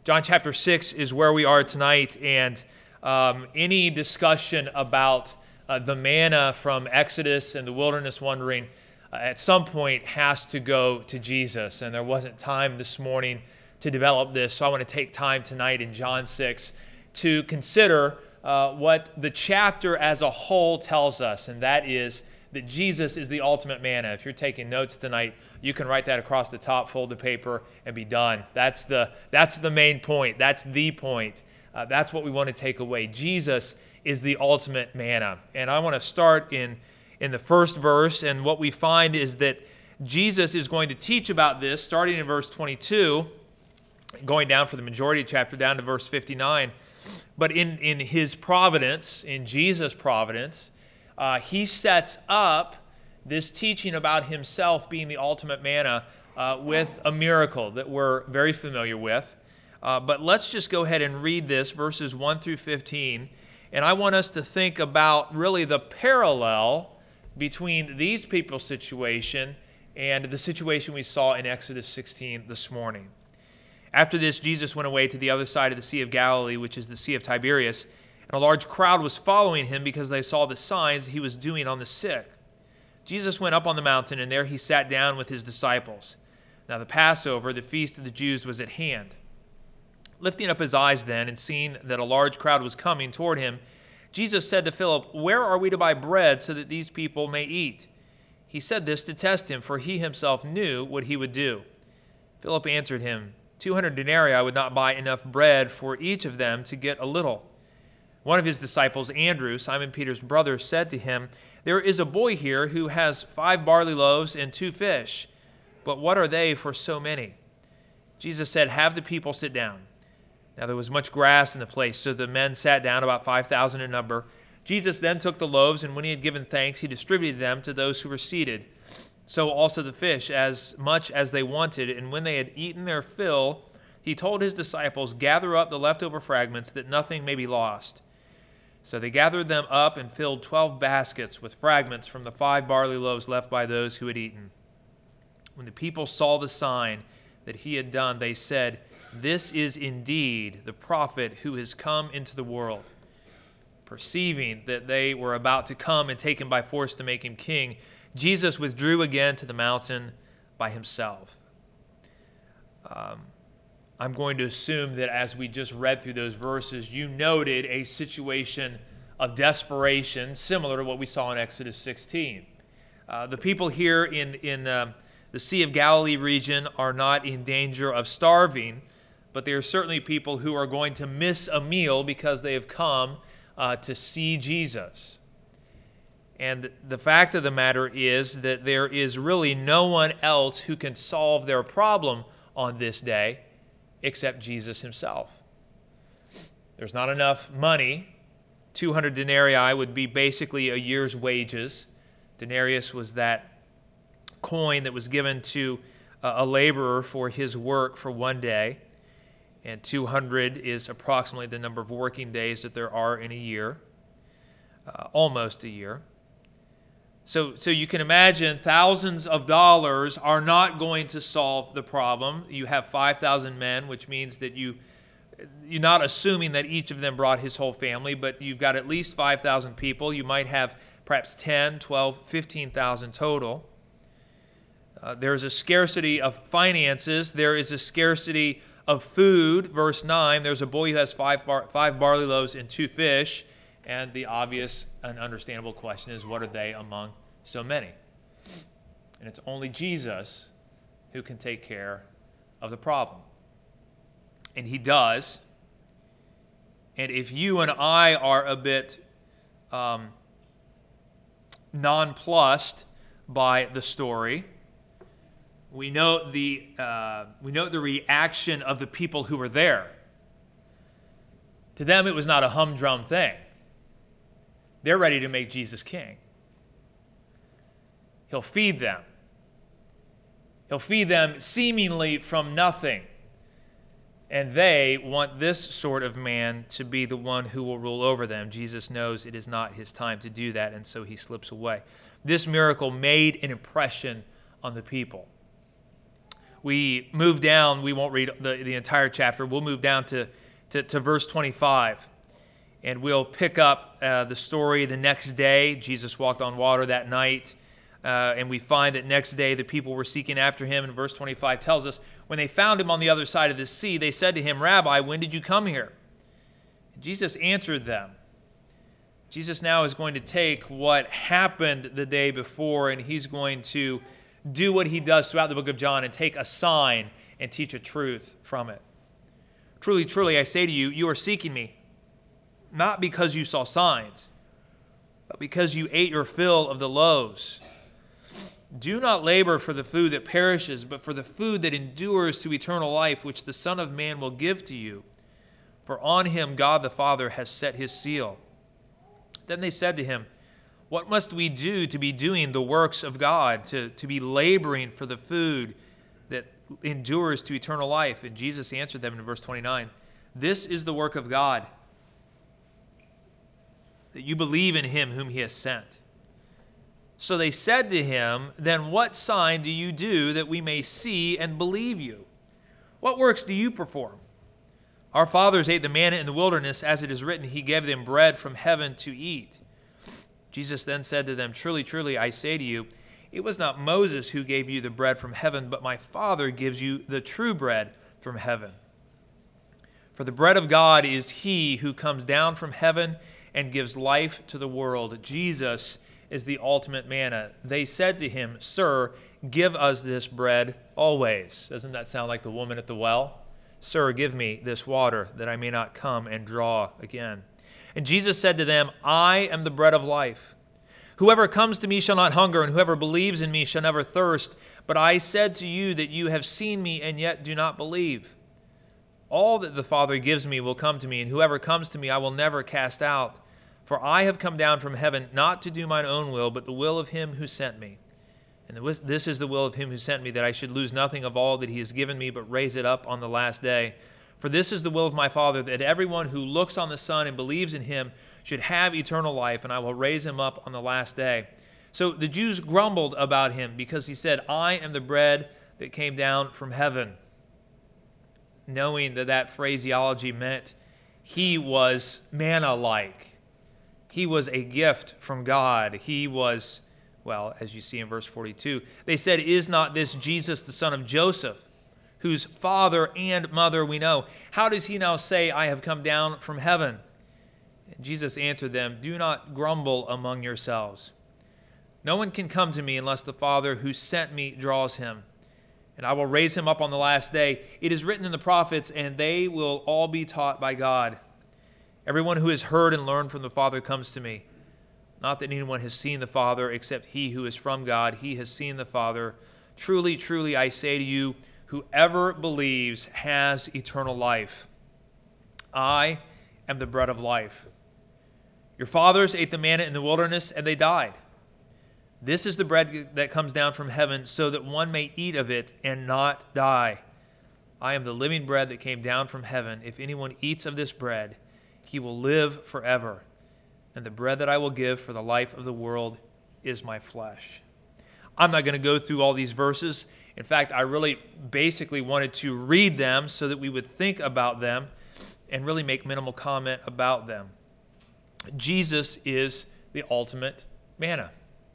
John chapter 6 is where we are tonight, and any discussion about the manna from Exodus and the wilderness wandering at some point has to go to Jesus, and there wasn't time this morning to develop this, so I want to take time tonight in John 6 to consider what the chapter as a whole tells us, and that is that Jesus is the ultimate manna. If you're taking notes tonight, you can write that across the top, fold the paper, and be done. That's the main point. That's the point. That's what we want to take away. Jesus is the ultimate manna. And I want to start in the first verse, and what we find is that Jesus is going to teach about this, starting in verse 22, going down for the majority of the chapter, down to verse 59. But in his providence, in Jesus' providence, he sets up this teaching about himself being the ultimate manna with a miracle that we're very familiar with. But let's just go ahead and read this, verses 1 through 15. And I want us to think about really the parallel between these people's situation and the situation we saw in Exodus 16 this morning. After this, Jesus went away to the other side of the Sea of Galilee, which is the Sea of Tiberias, and a large crowd was following him because they saw the signs he was doing on the sick. Jesus went up on the mountain, and there he sat down with his disciples. Now the Passover, the feast of the Jews, was at hand. Lifting up his eyes then, and seeing that a large crowd was coming toward him, Jesus said to Philip, "Where are we to buy bread so that these people may eat?" He said this to test him, for he himself knew what he would do. Philip answered him, 200 denarii would not buy enough bread for each of them to get a little. One of his disciples, Andrew, Simon Peter's brother, said to him, "There is a boy here who has 5 barley loaves and 2 fish, but what are they for so many?" Jesus said, "Have the people sit down." Now there was much grass in the place, so the men sat down, about 5,000 in number. Jesus then took the loaves, and when he had given thanks, he distributed them to those who were seated. So also the fish, as much as they wanted, and when they had eaten their fill, he told his disciples, "Gather up the leftover fragments, that nothing may be lost." So they gathered them up and filled 12 baskets with fragments from the 5 barley loaves left by those who had eaten. When the people saw the sign that he had done, they said, "This is indeed the prophet who has come into the world." Perceiving that they were about to come and take him by force to make him king, Jesus withdrew again to the mountain by himself. I'm going to assume that as we just read through those verses, you noted a situation of desperation similar to what we saw in Exodus 16. The people here in the Sea of Galilee region are not in danger of starving, but they are certainly people who are going to miss a meal because they have come to see Jesus. And the fact of the matter is that there is really no one else who can solve their problem on this day except Jesus himself. There's not enough money. 200 denarii would be basically a year's wages. Denarius was that coin that was given to a laborer for his work for one day. And 200 is approximately the number of working days that there are in a year, almost a year. So you can imagine thousands of dollars are not going to solve the problem. You have 5,000 men, which means that you're not assuming that each of them brought his whole family, but you've got at least 5,000 people. You might have perhaps 10, 12, 15,000 total. There's a scarcity of finances. There is a scarcity of food. Verse 9, there's a boy who has 5 barley loaves and 2 fish. And the obvious and understandable question is, what are they among so many? And it's only Jesus who can take care of the problem. And he does. And if you and I are a bit nonplussed by the story, we note the reaction of the people who were there. To them, it was not a humdrum thing. They're ready to make Jesus king. He'll feed them. He'll feed them seemingly from nothing. And they want this sort of man to be the one who will rule over them. Jesus knows it is not his time to do that, and so he slips away. This miracle made an impression on the people. We move down. We won't read the entire chapter. We'll move down to verse 25. And we'll pick up the story the next day. Jesus walked on water that night. And we find that next day the people were seeking after him. And verse 25 tells us, when they found him on the other side of the sea, they said to him, Rabbi, when did you come here? And Jesus answered them. Jesus now is going to take what happened the day before, and he's going to do what he does throughout the book of John and take a sign and teach a truth from it. Truly, truly, I say to you, you are seeking me, not because you saw signs, but because you ate your fill of the loaves. Do not labor for the food that perishes, but for the food that endures to eternal life, which the Son of Man will give to you. For on him God the Father has set his seal. Then they said to him, what must we do to be doing the works of God, to be laboring for the food that endures to eternal life? And Jesus answered them in verse 29, this is the work of God, that you believe in him whom he has sent. So they said to him, then what sign do you do that we may see and believe you? What works do you perform? Our fathers ate the manna in the wilderness, as it is written, he gave them bread from heaven to eat. Jesus then said to them, truly, truly, I say to you, it was not Moses who gave you the bread from heaven, but my Father gives you the true bread from heaven. For the bread of God is he who comes down from heaven and gives life to the world. Jesus is the ultimate manna. They said to him, Sir, give us this bread always. Doesn't that sound like the woman at the well? Sir, give me this water, that I may not come and draw again. And Jesus said to them, I am the bread of life. Whoever comes to me shall not hunger, and whoever believes in me shall never thirst. But I said to you that you have seen me, and yet do not believe. All that the Father gives me will come to me, and whoever comes to me I will never cast out. For I have come down from heaven not to do mine own will, but the will of him who sent me. And this is the will of him who sent me, that I should lose nothing of all that he has given me, but raise it up on the last day. For this is the will of my Father, that everyone who looks on the Son and believes in him should have eternal life, and I will raise him up on the last day. So the Jews grumbled about him, because he said, I am the bread that came down from heaven. Knowing that that phraseology meant he was manna-like. He was a gift from God. He was, well, as you see in verse 42, they said, is not this Jesus the son of Joseph, whose father and mother we know? How does he now say, I have come down from heaven? And Jesus answered them, do not grumble among yourselves. No one can come to me unless the Father who sent me draws him, and I will raise him up on the last day. It is written in the prophets, and they will all be taught by God. Everyone who has heard and learned from the Father comes to me. Not that anyone has seen the Father except he who is from God. He has seen the Father. Truly, truly, I say to you, whoever believes has eternal life. I am the bread of life. Your fathers ate the manna in the wilderness, and they died. This is the bread that comes down from heaven, so that one may eat of it and not die. I am the living bread that came down from heaven. If anyone eats of this bread, he will live forever. And the bread that I will give for the life of the world is my flesh. I'm not going to go through all these verses. In fact, I really basically wanted to read them so that we would think about them and really make minimal comment about them. Jesus is the ultimate manna.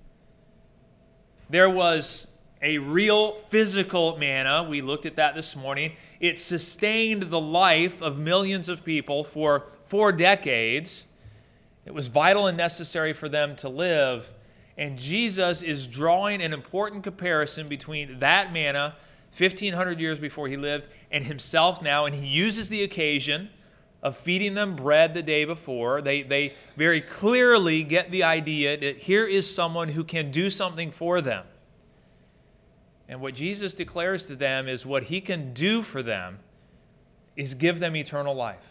There was a real physical manna. We looked at that this morning. It sustained the life of millions of people for 4 decades. It was vital and necessary for them to live. And Jesus is drawing an important comparison between that manna 1,500 years before he lived and himself now. And he uses the occasion of feeding them bread the day before. They very clearly get the idea that here is someone who can do something for them. And what Jesus declares to them is what he can do for them is give them eternal life.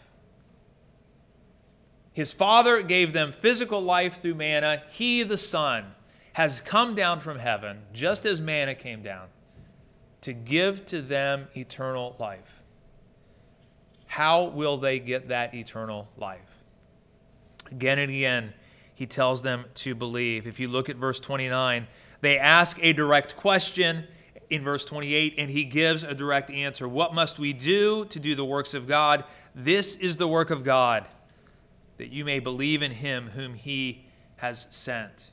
His Father gave them physical life through manna. He, the Son, has come down from heaven, just as manna came down, to give to them eternal life. How will they get that eternal life? Again and again, he tells them to believe. If you look at verse 29, they ask a direct question. in verse 28, and he gives a direct answer. What must we do to do the works of God? This is the work of God, that you may believe in him whom he has sent.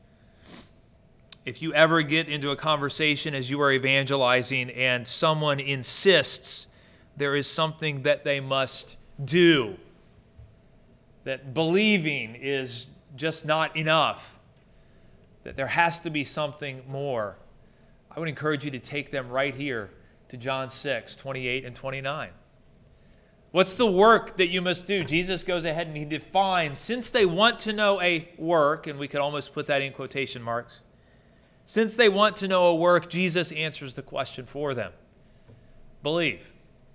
If you ever get into a conversation as you are evangelizing and someone insists there is something that they must do, that believing is just not enough, that there has to be something more, I would encourage you to take them right here to John 6, 28 and 29. What's the work that you must do? Jesus goes ahead and he defines, since they want to know a work, and we could almost put that in quotation marks, since they want to know a work, Jesus answers the question for them. Believe.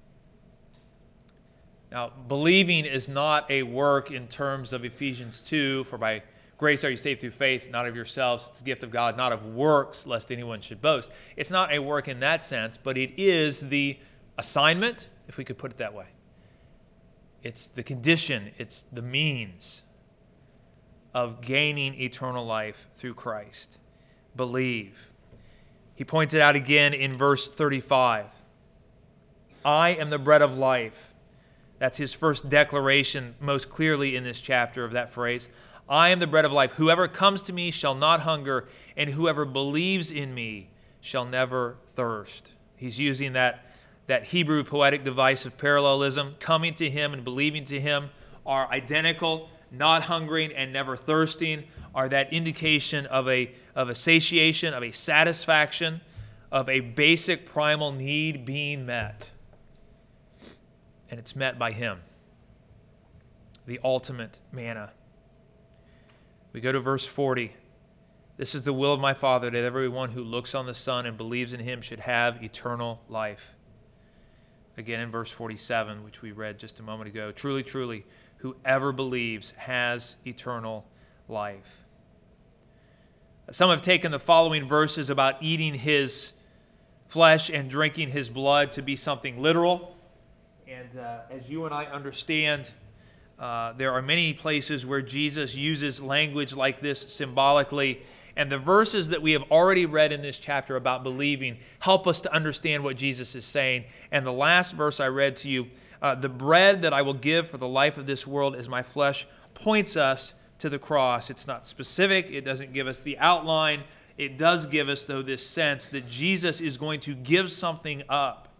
Now, believing is not a work in terms of Ephesians 2, for by grace are you saved through faith, not of yourselves. It's a gift of God, not of works, lest anyone should boast. It's not a work in that sense, but it is the assignment, if we could put it that way. It's the condition, it's the means of gaining eternal life through Christ. Believe. He points it out again in verse 35. I am the bread of life. That's his first declaration most clearly in this chapter of that phrase. I am the bread of life. Whoever comes to me shall not hunger, and whoever believes in me shall never thirst. He's using that Hebrew poetic device of parallelism. Coming to him and believing to him are identical. Not hungering and never thirsting are that indication of a satiation, of a satisfaction, of a basic primal need being met. And it's met by him, the ultimate manna. We go to verse 40. This is the will of my Father, that everyone who looks on the Son and believes in him should have eternal life. Again in verse 47, which we read just a moment ago. Truly, truly, whoever believes has eternal life. Some have taken the following verses about eating his flesh and drinking his blood to be something literal. And as you and I understand, there are many places where Jesus uses language like this symbolically. And the verses that we have already read in this chapter about believing help us to understand what Jesus is saying. And the last verse I read to you, the bread that I will give for the life of this world is my flesh, points us to the cross. It's not specific. It doesn't give us the outline. It does give us, though, this sense that Jesus is going to give something up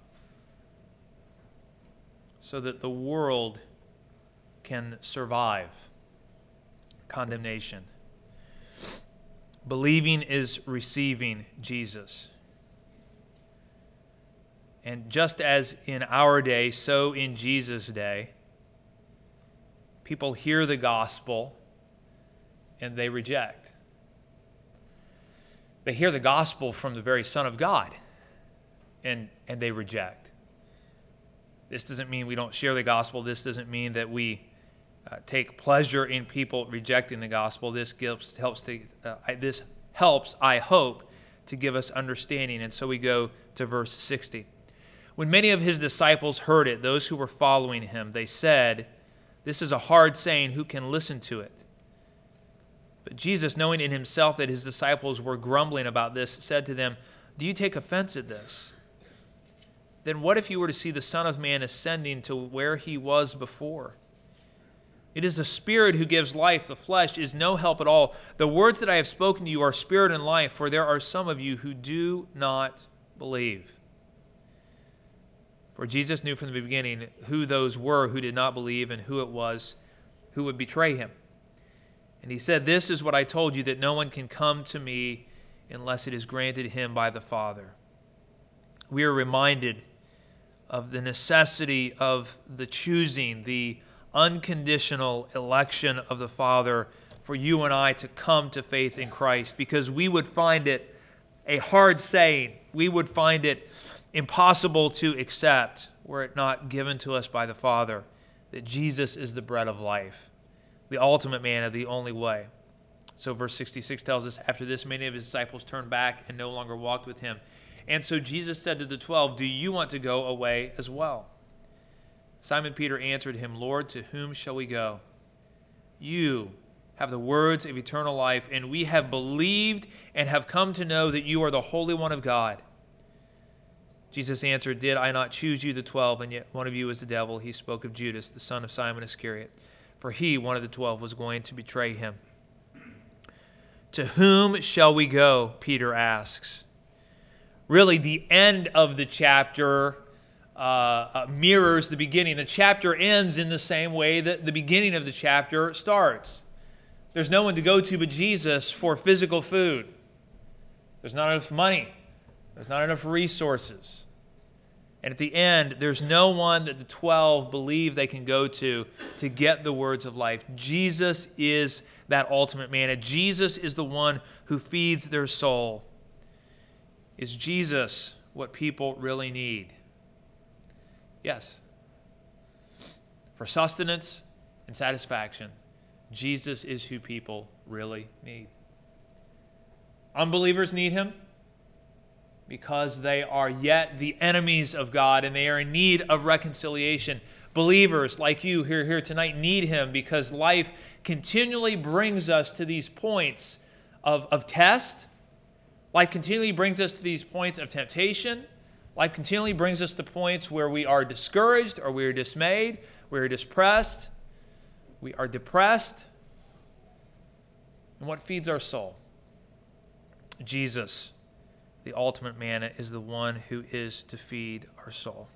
so that the world can survive condemnation. Believing is receiving Jesus. And just as in our day, so in Jesus' day, people hear the gospel and they reject. They hear the gospel from the very Son of God and they reject. This doesn't mean we don't share the gospel. This doesn't mean that we take pleasure in people rejecting the gospel. This helps, I hope, to give us understanding. And so we go to verse 60. When many of his disciples heard it, those who were following him, they said, "This is a hard saying. Who can listen to it?" But Jesus, knowing in himself that his disciples were grumbling about this, said to them, "Do you take offense at this? Then what if you were to see the Son of Man ascending to where he was before? It is the Spirit who gives life. The flesh is no help at all. The words that I have spoken to you are spirit and life, for there are some of you who do not believe." For Jesus knew from the beginning who those were who did not believe and who it was who would betray him. And he said, "This is what I told you, that no one can come to me unless it is granted him by the Father." We are reminded of the necessity of the choosing, the unconditional election of the Father for you and I to come to faith in Christ, because we would find it a hard saying. We would find it impossible to accept were it not given to us by the Father that Jesus is the bread of life, the ultimate manna, the only way. So verse 66 tells us, after this, many of his disciples turned back and no longer walked with him. And so Jesus said to the 12, "Do you want to go away as well?" Simon Peter answered him, "Lord, to whom shall we go? You have the words of eternal life, and we have believed and have come to know that you are the Holy One of God." Jesus answered, "Did I not choose you, the 12, and yet one of you is the devil?" He spoke of Judas, the son of Simon Iscariot, for he, one of the 12, was going to betray him. To whom shall we go? Peter asks. Really, the end of the chapter mirrors the beginning. The chapter ends in the same way that the beginning of the chapter starts. There's no one to go to but Jesus for physical food. There's not enough money. There's not enough resources. And at the end, there's no one that the 12 believe they can go to get the words of life. Jesus is that ultimate manna. Jesus is the one who feeds their soul. Is Jesus what people really need? Yes. For sustenance and satisfaction, Jesus is who people really need. Unbelievers need him because they are yet the enemies of God and they are in need of reconciliation. Believers like you who are here tonight need him because life continually brings us to these points of test. Life continually brings us to these points of temptation. Life continually brings us to points where we are discouraged or we are dismayed, we are depressed, we are depressed. And what feeds our soul? Jesus, the ultimate manna, is the one who is to feed our soul.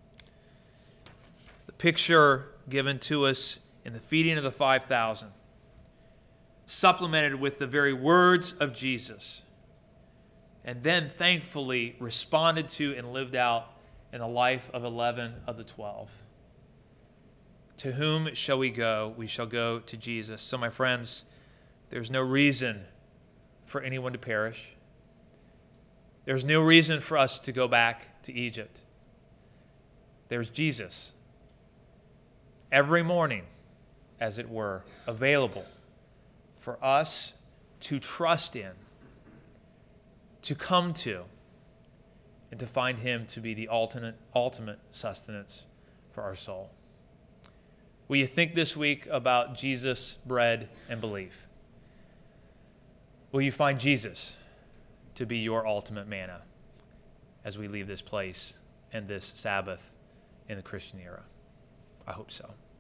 The picture given to us in the feeding of the 5,000, supplemented with the very words of Jesus, and then thankfully responded to and lived out in the life of 11 of the 12. To whom shall we go? We shall go to Jesus. So, my friends, there's no reason for anyone to perish. There's no reason for us to go back to Egypt. There's Jesus every morning, as it were, available for us to trust in, to come to, and to find him to be the ultimate sustenance for our soul. Will you think this week about Jesus, bread, and belief? Will you find Jesus to be your ultimate manna as we leave this place and this Sabbath in the Christian era? I hope so.